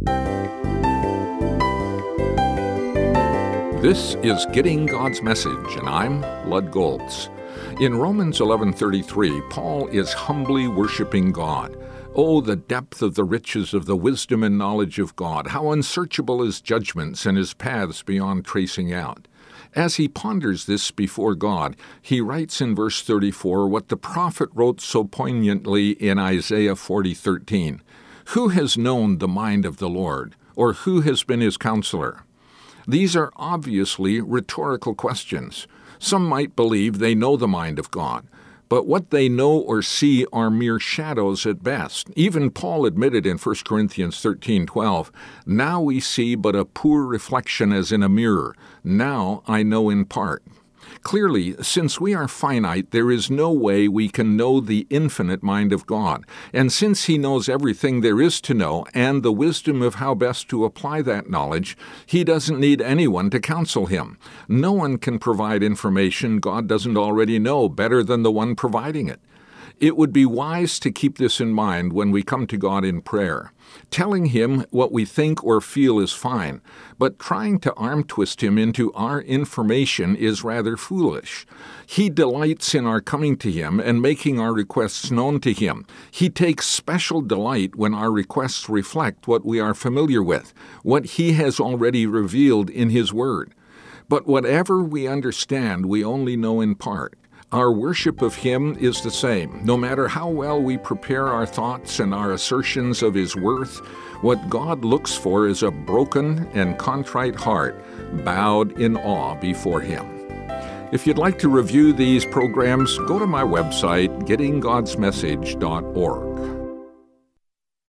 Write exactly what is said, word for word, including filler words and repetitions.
This is Getting God's Message, and I'm Lud Goltz. In Romans eleven thirty-three, Paul is humbly worshiping God. Oh, the depth of the riches of the wisdom and knowledge of God! How unsearchable his judgments and his paths beyond tracing out! As he ponders this before God, he writes in verse thirty-four what the prophet wrote so poignantly in Isaiah forty thirteen. Who has known the mind of the Lord, or who has been his counselor? These are obviously rhetorical questions. Some might believe they know the mind of God, but what they know or see are mere shadows at best. Even Paul admitted in First Corinthians thirteen twelve, "Now we see but a poor reflection as in a mirror. Now I know in part." Clearly, since we are finite, there is no way we can know the infinite mind of God. And since he knows everything there is to know and the wisdom of how best to apply that knowledge, he doesn't need anyone to counsel him. No one can provide information God doesn't already know better than the one providing it. It would be wise to keep this in mind when we come to God in prayer. Telling him what we think or feel is fine, but trying to arm twist him into our information is rather foolish. He delights in our coming to him and making our requests known to him. He takes special delight when our requests reflect what we are familiar with, what he has already revealed in his word. But whatever we understand, we only know in part. Our worship of him is the same. No matter how well we prepare our thoughts and our assertions of his worth, what God looks for is a broken and contrite heart, bowed in awe before him. If you'd like to review these programs, go to my website, getting gods message dot org.